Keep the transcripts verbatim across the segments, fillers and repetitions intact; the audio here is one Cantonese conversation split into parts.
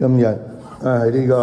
今日係呢個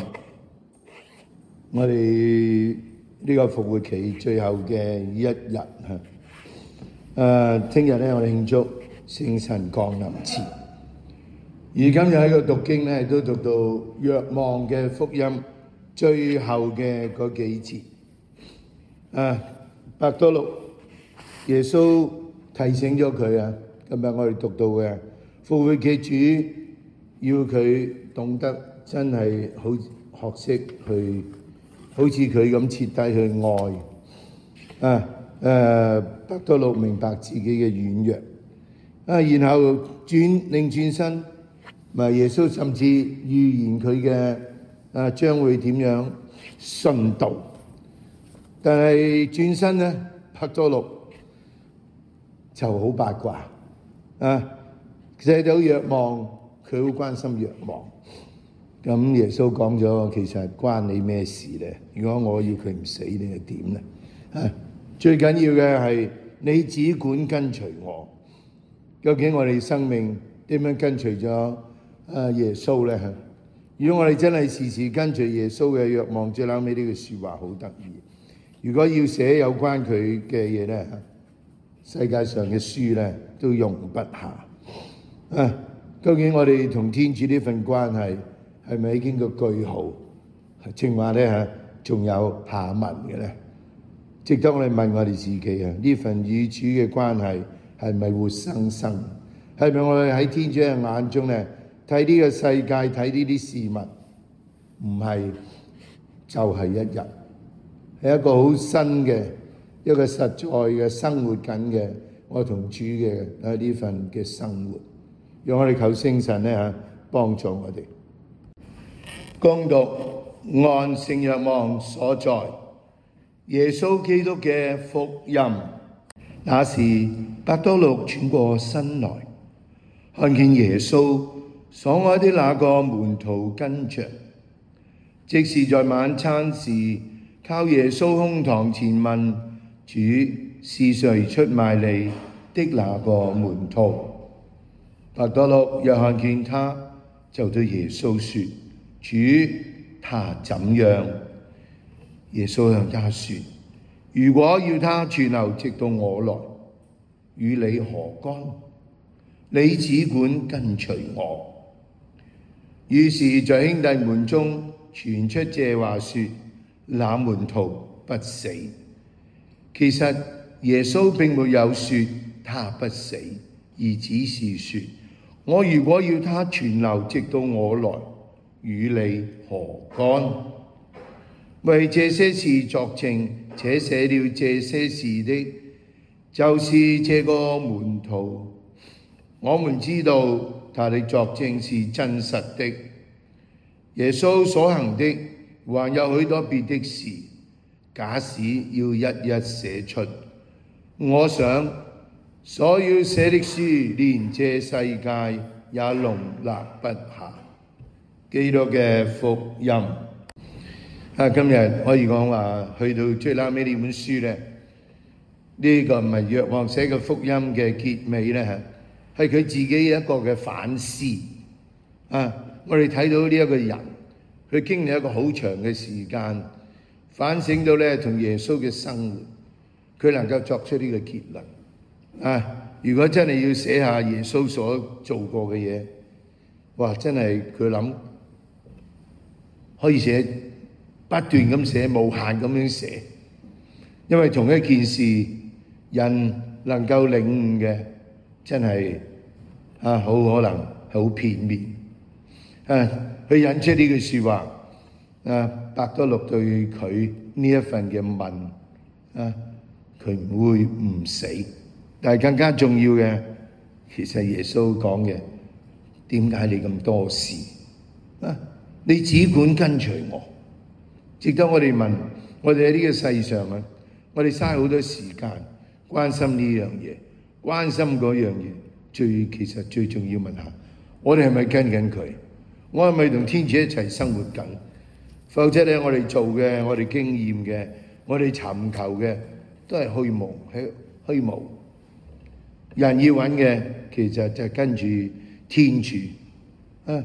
我哋呢個復活期最後嘅一日嚇。誒，聽日咧我哋慶祝聖神降臨節。而今日喺個讀經咧都讀到若望嘅福音最後嘅嗰幾節。誒，伯多祿耶穌提醒咗佢啊，今日我哋讀到嘅復活嘅主要佢懂得真係好學識去，好似佢咁徹底去愛啊！誒，伯多祿明白自己嘅軟弱啊，然後轉擰轉身，咪耶穌甚至預言佢嘅啊將會點樣殉道，但係轉身咧，伯多祿就好八卦啊，睇到若望，佢好關心若望。咁耶穌講咗，其實關你咩事咧？如果我要佢唔死，你係點咧？啊，最緊要嘅係你只管跟隨我。究竟我哋生命點樣跟隨咗啊耶穌咧？如果我哋真係時時跟隨耶穌嘅，若望最後尾呢句説話好得意。如果要寫有關佢嘅嘢咧，世界上嘅書咧都容不下。啊，究竟我哋同天主呢份關係係咪已經個句號？正話咧嚇，仲有下文嘅咧，值得我哋問我哋自己啊！呢份與主嘅關係係咪活生生？係咪我哋喺天主嘅眼中咧睇呢個世界睇呢啲事物，唔係就係一日，係一個好新嘅一個實在嘅生活緊嘅我同主嘅啊呢份嘅生活。讓我哋求聖神咧嚇幫助我哋。恭讀按聖若望所在耶穌基督嘅福音。那時伯多祿轉過身來，看見耶穌所愛的那個門徒跟着，即是在晚餐時靠耶穌胸膛前問主是誰出賣你的那個門徒。伯多祿又看見他，就對耶穌說：主，他怎樣？耶穌向他說：如果要他存留直到我來，與你何干？你只管跟隨我。於是，在兄弟們中傳出這話說：那門徒不死。其實耶穌並沒有說他不死，而只是說：我如果要他存留直到我來，與你何干？為這些事作證且寫了這些事的，就是這個門徒。我們知道他的作證是真實的。耶穌所行的還有許多別的事，假使要一一寫出，我想所要寫的書連這世界也容納不下。基督嘅福音啊！今日可以講話去到最後尾呢本書咧，呢、這個唔係若望寫嘅福音嘅結尾咧，係佢自己一個嘅反思啊！我哋睇到呢一個人，佢經歷一個好長嘅時間，反省到咧同耶穌嘅生活，佢能夠作出呢個結論啊！如果真係要寫下耶穌所做過嘅嘢，哇！真係佢諗可以寫不斷咁寫，無限咁樣寫，因為同一件事，人能夠領悟嘅真係啊，好可能係好片面啊！佢引出呢句説話啊，伯多祿對佢呢一份嘅問啊，佢唔會唔死。但係更加重要嘅，其實耶穌講嘅，點解你咁多事啊？你只管跟隨我。值得我哋問，我哋喺呢個世上啊，我哋嘥好多時間關心呢樣嘢，關心嗰樣嘢，最其實最重要問下，我哋係咪跟緊佢？我係咪同天主一齊生活緊？否則咧，我哋做嘅，我哋經驗嘅，我哋尋求嘅，都係虛無，係虛無。人要揾嘅，其實就係跟住天主啊！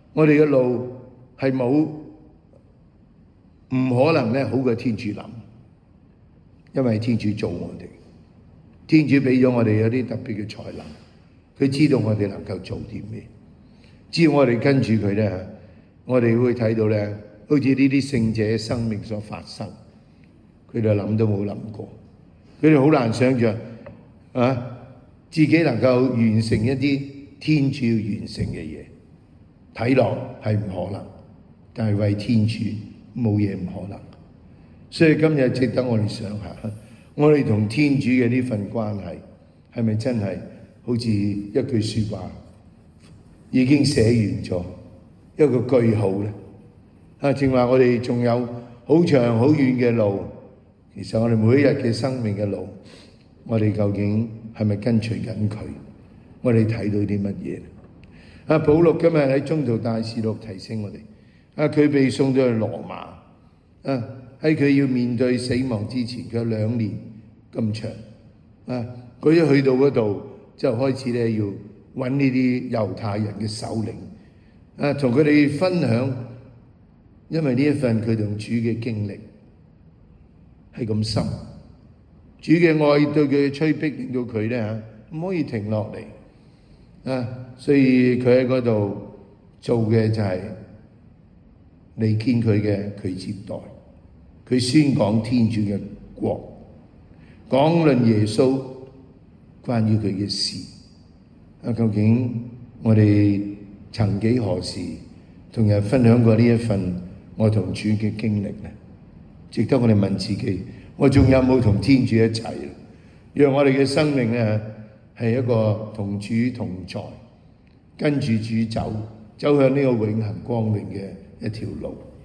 我哋嘅路係冇唔可能咧好過天主諗，因為天主做我哋，天主俾咗我哋有啲特別嘅才能，佢知道我哋能夠做啲咩，只要我哋跟住佢咧，我哋會睇到咧，好似呢啲聖者生命所發生，佢哋諗都冇諗過，佢哋好難想像啊，自己能夠完成一啲天主要完成嘅嘢，睇落係唔可能，但係為天主冇嘢唔可能。所以今日值得我哋想下，我哋同天主嘅呢份關係係咪真係好似一句説話已經寫完咗一個句號咧？啊，正話我哋仲有好長好遠嘅路，其實我哋每一日嘅生命嘅路，我哋究竟係咪跟隨緊佢？我哋睇到啲乜嘢？啊，保祿今日喺宗徒大事錄提醒我哋，啊，佢被送咗去羅馬，啊，喺佢要面對死亡之前，佢有兩年咁長，啊，佢一去到嗰度就開始咧要揾呢啲猶太人嘅首領，啊，同佢哋分享，因為呢一份佢同主嘅經歷係咁深，主嘅愛對佢嘅催逼，令到佢咧嚇唔可以停落嚟，啊，所以佢喺嗰度做嘅就係嚟見佢嘅，佢接待，佢宣講天主嘅國，講論耶穌關於佢嘅事。啊，究竟我哋曾幾何時同人分享過呢一份我同主嘅經歷呢？值得我哋問自己，我仲有冇同天主一齊？讓我哋嘅生命咧係一個同主同在，跟住主走，走向呢個永恆光榮嘅一條路。